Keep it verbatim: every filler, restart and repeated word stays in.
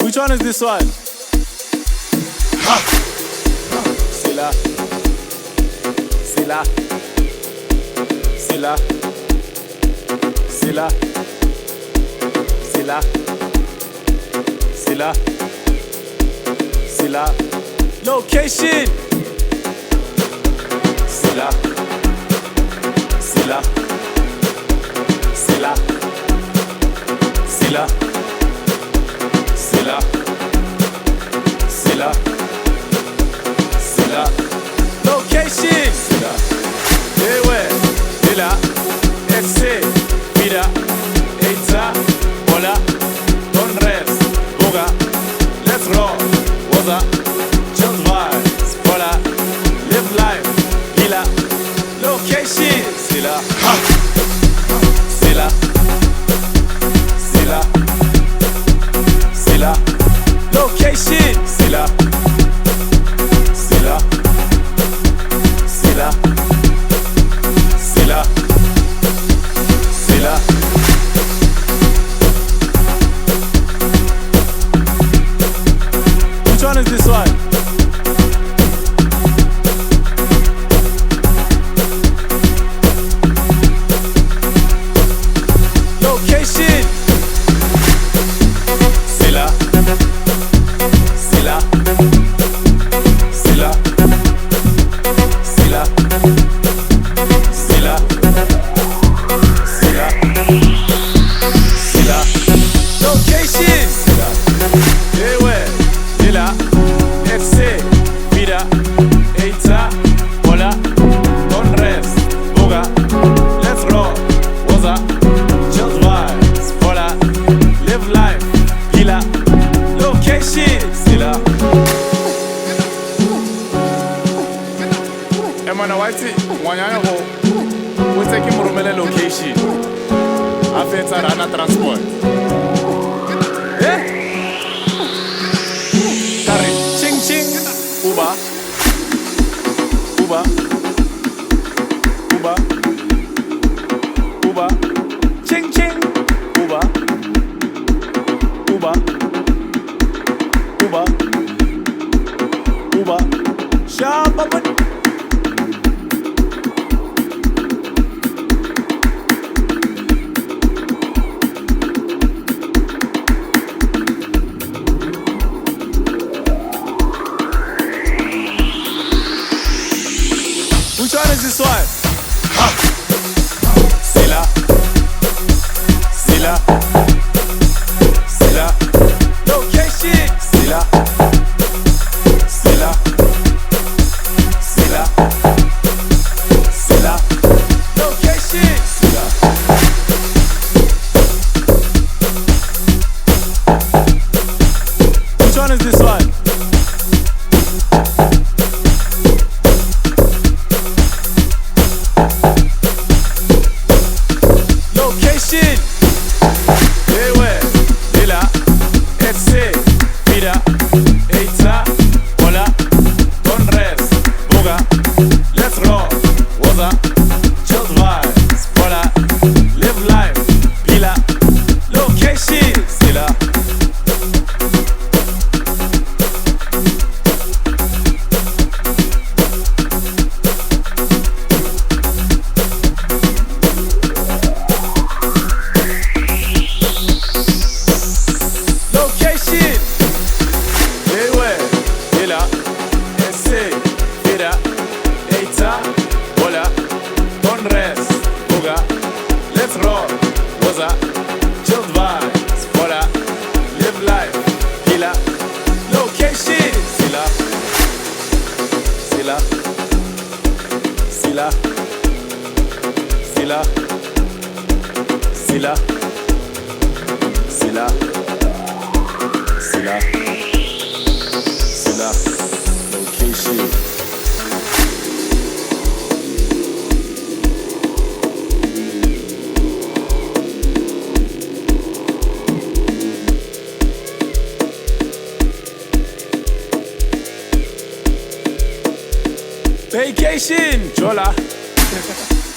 Which one is this one? Ha! Sila. Sila. Sila. Sila. Sila. Sila. Sila. Location. Sila. Sila. Sila. Sila. Sila. Sila. Sila. Location. Sila. Ewe. Sila. Ese. Mira. Eita. Hola. Conres. Boga. Let's roll. Waza. Just vibes. Hola. Live life. Hila. Location. Sila. Ha. Sila. Sila. Sila. Location. Sila. Sila. Sila. Sila. Sila. Which one is this one? Location. Sila. Sila. Sila. Sila. Sila. Sila. Sila. Location. Sila. Ewe. Sila. Ese. Mira. Eita. Hola. Conres. Boga. Let's roll. Waza. Just vibes. Hola. Live life. Hila. Location. Sila. Emana waiti wanyanya ho. We take Murumele location. Afeta Rana transport. Eh? Kare. Ching ching. Uba. Uba. Uba. Uba. Ching ching. Uba. Uba. Uba. Uba. Shabba. Which one is this one? Ha! Sila. Sila. Sila. Location. Sila. Sila. Sila. Sila. Location. Sila. Which one is this one? Location. Ewe. Sila. Ese. Mira. Eita. Hola. Conres. Boga. Let's roll. Waza. Just vibes. Hola. Live life. Hila. Location. Sila. Location. Ewe. Sila. Ese. Mira. Eita. Hola. Conres. Boga. Let's roll. Waza. Just vibes. Hola. Live life. Hila. Location. Sila. Sila. Sila. Sila. Sila. Sila. Sila. Sila. Location. Vacation. Chola.